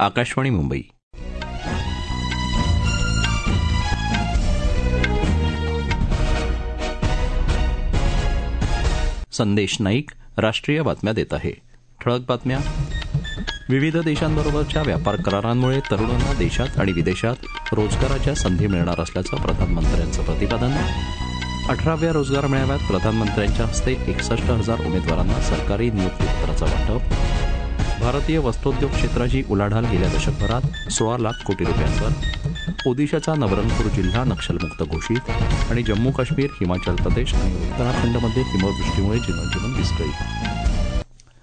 आकाशवाणी मुंबई. संदेश नाईक राष्ट्रीय बातम्या देत आहे. ठळक बातम्या. विविध देशांबरोबरच्या व्यापार करारांमुळे तरुणांना देशात आणि विदेशात रोजगाराच्या संधी मिळणार असल्याचं प्रधानमंत्र्यांचं प्रतिपादन. 18व्या रोजगार मेळाव्यात प्रधानमंत्र्यांच्या हस्ते 61,000 उमेदवारांना सरकारी नियुक्तीपत्राचं वाटप. भारतीय वस्त्रोद्योग क्षेत्राची उलाढाल गेल्या दशकभरात 16 लाख कोटी रुपयांवर. ओदिशाचा नवरंगपूर जिल्हा नक्षलमुक्त घोषित. आणि जम्मू काश्मीर, हिमाचल प्रदेश आणि उत्तराखंडमध्ये हिमवृष्टीमुळे जनजीवन विस्कळीत.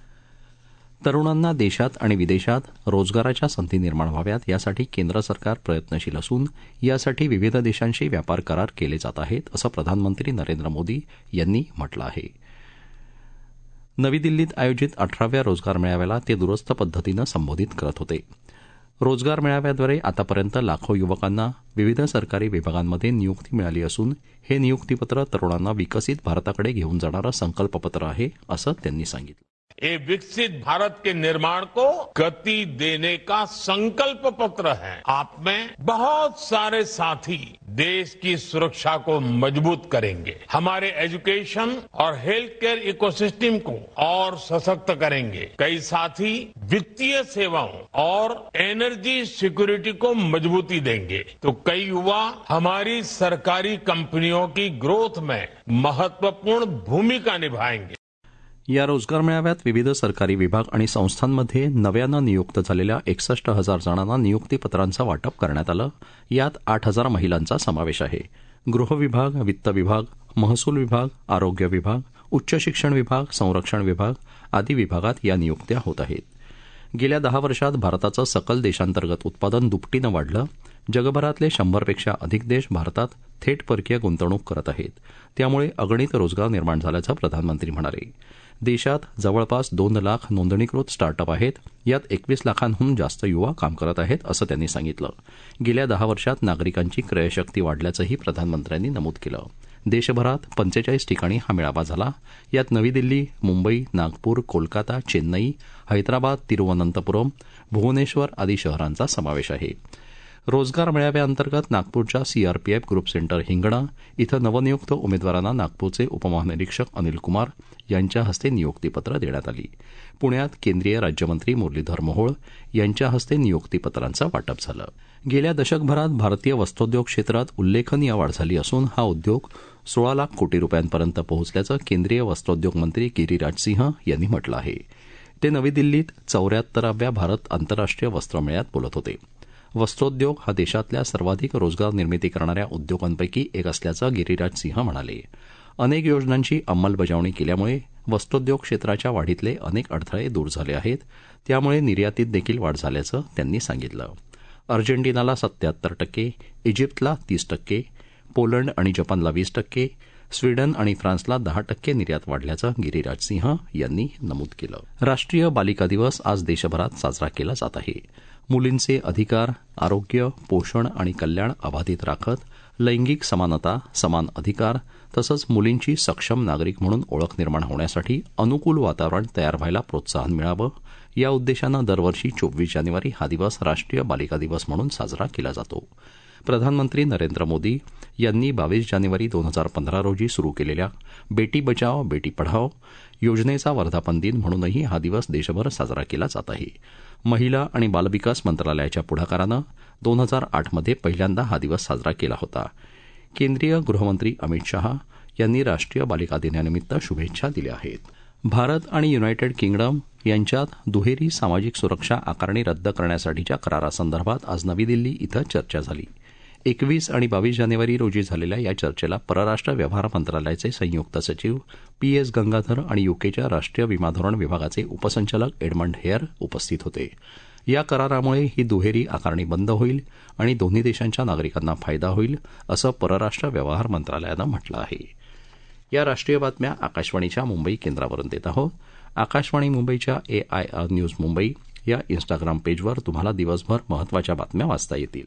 तरुणांना देशात आणि विदेशात रोजगाराच्या संधी निर्माण व्हाव्यात यासाठी केंद्र सरकार प्रयत्नशील असून यासाठी विविध देशांशी व्यापार करार केले जात आहेत असं प्रधानमंत्री नरेंद्र मोदी यांनी म्हटलं आहे. नवी दिल्लीत आयोजित 18व्या रोजगार मेळाव्याला ते दूरस्थ पद्धतीनं संबोधित करत होते. रोजगार मेळाव्याद्वारे आतापर्यंत लाखो युवकांना विविध सरकारी विभागांमध्ये नियुक्ती मिळाली असून हे नियुक्तीपत्र तरुणांना विकसित भारताकडे घेऊन जाणारं संकल्पपत्र आहे असं त्यांनी सांगितलं. ये विकसित भारत के निर्माण को गति देने का संकल्प पत्र है. आप में बहुत सारे साथी देश की सुरक्षा को मजबूत करेंगे, हमारे एजुकेशन और हेल्थ केयर इकोसिस्टम को और सशक्त करेंगे. कई साथी वित्तीय सेवाओं और एनर्जी सिक्योरिटी को मजबूती देंगे, तो कई युवा हमारी सरकारी कंपनियों की ग्रोथ में महत्वपूर्ण भूमिका निभाएंगे. या रोजगार मेळाव्यात विविध सरकारी विभाग आणि संस्थांमध्ये नव्यानं नियुक्त झालेल्या 61,000 जणांना नियुक्तीपत्रांचं वाटप करण्यात आलं. यात 8,000 महिलांचा समावेश आहे. गृह विभाग, वित्त विभाग, महसूल विभाग, आरोग्य विभाग, उच्च शिक्षण विभाग, संरक्षण विभाग आदी विभागात या नियुक्त्या होत आहेत. गेल्या 10 वर्षात भारताचं सकल देशांतर्गत उत्पादन दुपटीनं वाढलं. जगभरातले 100पेक्षा अधिक देश भारतात थेट परकीय गुंतवणूक करत आहेत. त्यामुळे अगणित रोजगार निर्माण झाल्याचं प्रधानमंत्री म्हणाले. देशात जवळपास 2 लाख नोंदणीकृत स्टार्टअप आहेत. यात 21 लाखांहून जास्त युवा काम करत आहेत असं त्यांनी सांगितलं. गेल्या 10 वर्षात नागरिकांची क्रयशक्ती वाढल्याचंही प्रधानमंत्र्यांनी नमूद केलं. देशभरात 45 ठिकाणी हा मेळावा झाला. यात नवी दिल्ली, मुंबई, नागपूर, कोलकाता, चेन्नई, हैदराबाद, तिरुवनंतपुरम, भुवनेश्वर आदी शहरांचा समावेश आहे. रोजगार मेळाव्याअंतर्गत नागपूरच्या सीआरपीएफ ग्रुप सेंटर हिंगणा इथं नवनियुक्त उमेदवारांना नागपूरचे उपमहानिरीक्षक अनिल कुमार यांच्या हस्ते नियुक्तीपत्र देण्यात आली. पुण्यात केंद्रीय राज्यमंत्री मुरलीधर मोहोळ यांच्या हस्ते नियुक्तीपत्रांचं वाटप झालं. गेल्या दशकभरात भारतीय वस्त्रोद्योग क्षेत्रात उल्लेखनीय वाढ झाली असून हा उद्योग 16 लाख कोटी रुपयांपर्यंत पोहोचल्याचं केंद्रीय वस्त्रोद्योग मंत्री गिरीराज सिंह यांनी म्हटलं आहे. ते नवी दिल्लीत 74व्या भारत आंतरराष्ट्रीय वस्त्रमेळ्यात बोलत होते. वस्त्रोद्योग हा देशातल्या सर्वाधिक रोजगार निर्मिती करणाऱ्या उद्योगांपैकी एक असल्याचं गिरीराज सिंह म्हणाले. अनेक योजनांची अंमलबजावणी केल्यामुळे वस्त्रोद्योग क्षेत्राच्या वाढीतले अनेक अडथळे दूर झाले आहेत. त्यामुळे निर्यातीत देखील वाढ झाल्याचं त्यांनी सांगितलं. अर्जेंटिनाला 77%, इजिप्तला 30%, पोलंड आणि जपानला 20%, स्वीडन आणि फ्रान्सला 10% निर्यात वाढल्याचं गिरीराज सिंह यांनी नमूद केलं. राष्ट्रीय बालिका दिवस आज देशभरात साजरा केला जात आहे. मुलींचे अधिकार, आरोग्य, पोषण आणि कल्याण अबाधित राखत लैंगिक समानता, समान अधिकार तसंच मुलींची सक्षम नागरिक म्हणून ओळख निर्माण होण्यासाठी अनुकूल वातावरण तयार व्हायला प्रोत्साहन मिळावं या उद्देशानं दरवर्षी 24 जानेवारी हा दिवस राष्ट्रीय बालिका दिवस म्हणून साजरा केला जातो. प्रधानमंत्री नरेंद्र मोदी यांनी 22 जानेवारी 2015 रोजी सुरू केलेल्या बेटी बचाओ बेटी पढाओ योजनेचा वर्धापन दिन म्हणूनही हा दिवस देशभर साजरा केला जात आहे. महिला आणि बालविकास मंत्रालयाच्या पुढाकारानं 2008मध्ये पहिल्यांदा हा दिवस साजरा केला होता. केंद्रीय गृहमंत्री अमित शहा यांनी राष्ट्रीय बालिका दिनानिमित्त शुभेच्छा दिल्या आहेत. भारत आणि युनायटेड किंगडम यांच्यात दुहेरी सामाजिक सुरक्षा आकारणी रद्द करण्यासाठीच्या करारासंदर्भात आज नवी दिल्ली इथं चर्चा झाली. 21 आणि 22 जानेवारी रोजी झालेल्या या चर्चेला परराष्ट्र व्यवहार मंत्रालयाचे संयुक्त सचिव PS गंगाधर आणि युकेच्या राष्ट्रीय विमा धोरण विभागाचे उपसंचालक एडमंड हेयर उपस्थित होते. या करारामुळे ही दुहेरी आकारणी बंद होईल आणि दोन्ही देशांच्या नागरिकांना फायदा होईल असं परराष्ट्र व्यवहार मंत्रालयानं म्हटलं आहे. या राष्ट्रीय बातम्या आकाशवाणीच्या मुंबई केंद्रावरून देत आहोत. आकाशवाणी मुंबईच्या AIR न्यूज मुंबई या इन्स्टाग्राम पेजवर तुम्हाला दिवसभर महत्त्वाच्या बातम्या वाचता येतील.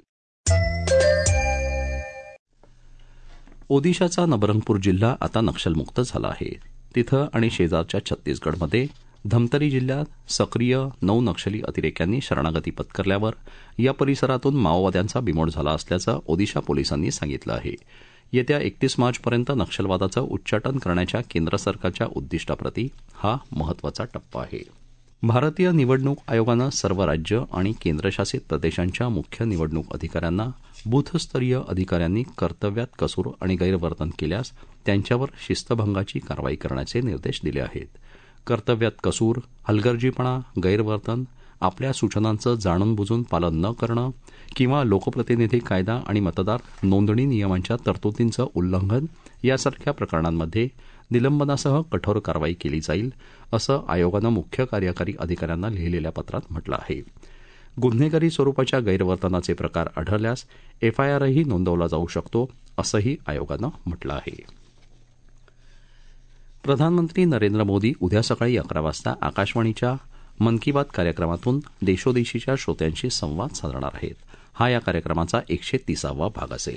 ओदिशाचा नबरंगपूर जिल्हा आता नक्षलमुक्त झाला आहे. तिथं आणि शेजारच्या छत्तीसगडमध्ये धमतरी जिल्ह्यात सक्रिय 9 नक्षली अतिरेक्यांनी शरणागती पत्करल्यावर या परिसरातून माओवाद्यांचा बिमोड झाला असल्याचं ओदिशा पोलिसांनी सांगितलं आहे. येत्या 31 मार्चपर्यंत नक्षलवादाचं उच्चाटन करण्याच्या केंद्र सरकारच्या उद्दिष्टाप्रती हा महत्त्वाचा टप्पा आहे. भारतीय निवडणूक आयोगानं सर्व राज्य आणि केंद्रशासित प्रदेशांच्या मुख्य निवडणूक अधिकाऱ्यांना बूथस्तरीय अधिकाऱ्यांनी कर्तव्यात कसूर आणि गैरवर्तन केल्यास त्यांच्यावर शिस्तभंगाची कारवाई करण्याचे निर्देश दिले आहेत. कर्तव्यात कसूर, हलगर्जीपणा, गैरवर्तन, आपल्या सूचनांचं जाणून बुजून पालन न करणं किंवा लोकप्रतिनिधी कायदा आणि मतदार नोंदणी नियमांच्या तरतुदींचं उल्लंघन यासारख्या प्रकरणांमध्ये निलंबनासह कठोर कारवाई केली जाईल असं आयोगानं मुख्य कार्यकारी अधिकाऱ्यांना लिहिलेल्या पत्रात म्हटलं आहे. गुन्हेगारी स्वरूपाच्या गैरवर्तनाचे प्रकार आढळल्यास एफआयआरही नोंदवला जाऊ शकतो असंही आयोगानं म्हटलं आहे. प्रधानमंत्री नरेंद्र मोदी उद्या सकाळी 11 वाजता आकाशवाणीच्या मन की बात कार्यक्रमातून देशोदेशीच्या श्रोत्यांशी संवाद साधणार आहेत. हा या कार्यक्रमाचा 130वा भाग असेल.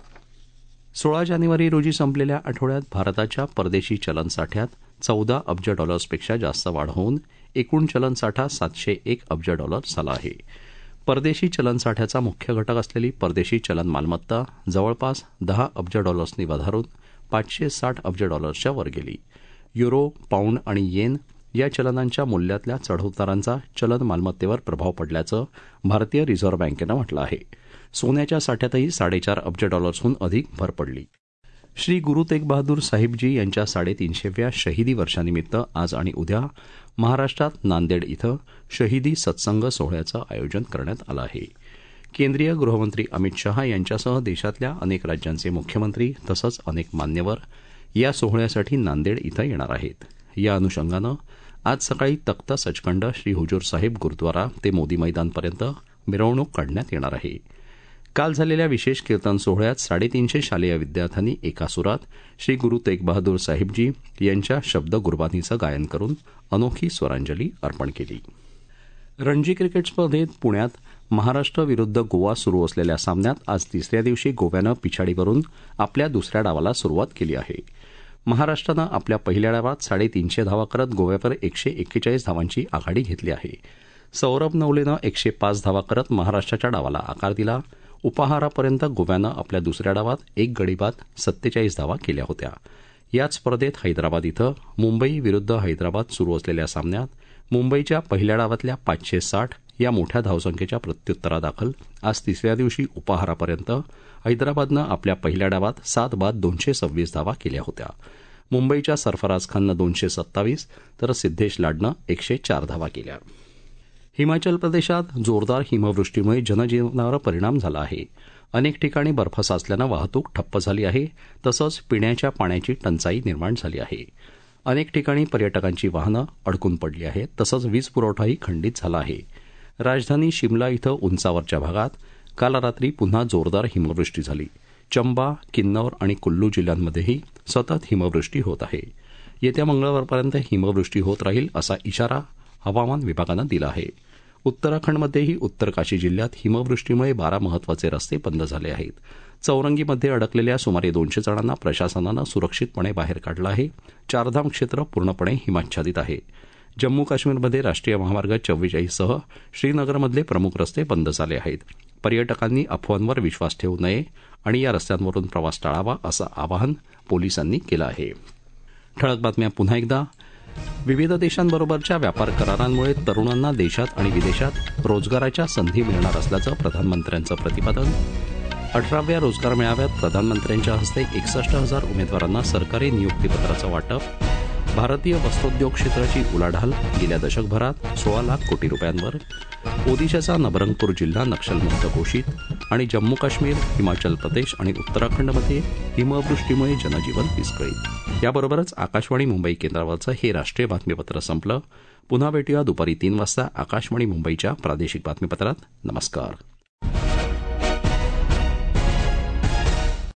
16 जानेवारी रोजी संपलेल्या आठवड्यात भारताच्या परदेशी चलनसाठ्यात $14 अब्ज जास्त वाढ होऊन एकूण चलनसाठा $701 अब्ज झाला आहे. परदेशी चलनसाठ्याचा मुख्य घटक असलेली परदेशी चलन मालमत्ता जवळपास $10 अब्ज वधारून $560 अब्ज वर गेली. युरो, पाऊंड आणि येन या चलनांच्या मूल्यातल्या चढउतारांचा चलन मालमत्तेवर प्रभाव पडल्याचं भारतीय रिझर्व्ह बँकेनं म्हटलं आहे. सोन्याच्या साठ्यातही $4.5 अब्ज अधिक भर पडली. श्री गुरु तेग बहादूर साहिबजी यांच्या 350व्या शहिदी वर्षानिमित्त आज आणि उद्या महाराष्ट्रात नांदेड इथं शहिदी सत्संग सोहळ्याचं आयोजन करण्यात आलं आहे. केंद्रीय गृहमंत्री अमित शहा यांच्यासह देशातल्या अनेक राज्यांचे मुख्यमंत्री तसंच अनेक मान्यवर या सोहळ्यासाठी नांदेड इथं येणार आहेत. या अनुषंगानं आज सकाळी तख्त सचखंड श्री हुजूर साहिब गुरुद्वारा ते मोदी मैदानपर्यंत मिरवणूक काढण्यात येणार आहे. काल झालेल्या विशेष कीर्तन सोहळ्यात 350 शालेय विद्यार्थ्यांनी एका सुरात श्री गुरु तेग बहादूर साहिबजी यांच्या शब्द गुरबानीचं गायन करून अनोखी स्वरांजली अर्पण केली. रणजी क्रिकेट स्पर्धेत पुण्यात महाराष्ट्र विरुद्ध गोवा सुरू असलेल्या सामन्यात आज तिसऱ्या दिवशी गोव्यानं पिछाडीवरून आपल्या दुसऱ्या डावाला सुरुवात केली आहे. महाराष्ट्रानं आपल्या पहिल्या डावात 350 धावा करत गोव्यावर 141 धावांची आघाडी घेतली आहे. सौरभ नवलेनं 105 धावा करत महाराष्ट्राच्या डावाला आकार दिला. उपाहारापर्यंत गोव्यानं आपल्या दुसऱ्या डावात एक गडी बाद 47 धावा केल्या होत्या. याच स्पर्धेत हैदराबाद इथं मुंबई विरुद्ध हैदराबाद सुरू असलेल्या सामन्यात मुंबईच्या पहिल्या डावातल्या 560 या मोठ्या धावसंख्येच्या प्रत्युत्तरादाखल आज तिसऱ्या दिवशी उपाहारापर्यंत हैदराबादनं आपल्या पहिल्या डावात 7 बाद 226 धावा केल्या होत्या. मुंबईच्या सरफराज खाननं 227 तर सिद्धेश लाडनं 104 धावा केल्या. हिमाचल प्रदेशात जोरदार हिमवृष्टीमुळे जनजीवनावर परिणाम झाला आहे. अनेक ठिकाणी बर्फ साचल्यानं वाहतूक ठप्प झाली आहे. तसंच पिण्याच्या पाण्याची टंचाई निर्माण झाली आहे. अनेक ठिकाणी पर्यटकांची वाहनं अडकून पडली आहेत. तसंच वीज पुरवठाही खंडित झाला आहे. राजधानी शिमला इथं उंचावरच्या भागात काल रात्री पुन्हा जोरदार हिमवृष्टी झाली. चंबा, किन्नौर आणि कुल्लू जिल्ह्यांमध्येही सतत हिमवृष्टी होत आहे. येत्या मंगळवारपर्यंत हिमवृष्टी होत राहील असा इशारा हवामान विभागानं दिला आहे. उत्तराखंडमध्येही उत्तरकाशी जिल्ह्यात हिमवृष्टीमुळे 12 महत्वाचे रस्ते बंद झाले आहेत. चौरंगीमध्ये अडकलेल्या सुमारे 200 जणांना प्रशासनानं सुरक्षितपणे बाहेर काढलं आहे. चारधाम क्षेत्र पूर्णपणे हिमाच्छादित आहे. जम्मू काश्मीरमध्ये राष्ट्रीय महामार्ग 44 सह श्रीनगरमधले प्रमुख रस्ते बंद झाले आहेत. पर्यटकांनी अफवांवर विश्वास ठेवू नये आणि या रस्त्यांवरून प्रवास टाळावा असं आवाहन पोलिसांनी केलं आहे. ठळक बातम्या पुन्हा एकदा. विविध देशांबरोबरच्या व्यापार करारांमुळे तरुणांना देशात आणि विदेशात रोजगाराच्या संधी मिळणार असल्याचं प्रधानमंत्र्यांचं प्रतिपादन. 18व्या रोजगार मेळाव्यात प्रधानमंत्र्यांच्या हस्ते 61,000 उमेदवारांना सरकारी नियुक्तीपत्राचं वाटप. भारतीय वस्त्रोद्योग क्षेत्राची उलाढाल गेल्या दशकभरात 16 लाख कोटी रुपयांवर. ओदिशाचा नबरंगपूर जिल्हा नक्षलमुक्त घोषित. आणि जम्मू काश्मीर, हिमाचल प्रदेश आणि उत्तराखंडमध्ये हिमवृष्टीमुळे जनजीवन विस्कळीत. याबरोबरच आकाशवाणी मुंबई केंद्रावरचं हे राष्ट्रीय बातमीपत्र संपलं. पुन्हा भेटूया दुपारी 3 वाजता आकाशवाणी मुंबईच्या प्रादेशिक बातमीपत्रात. नमस्कार.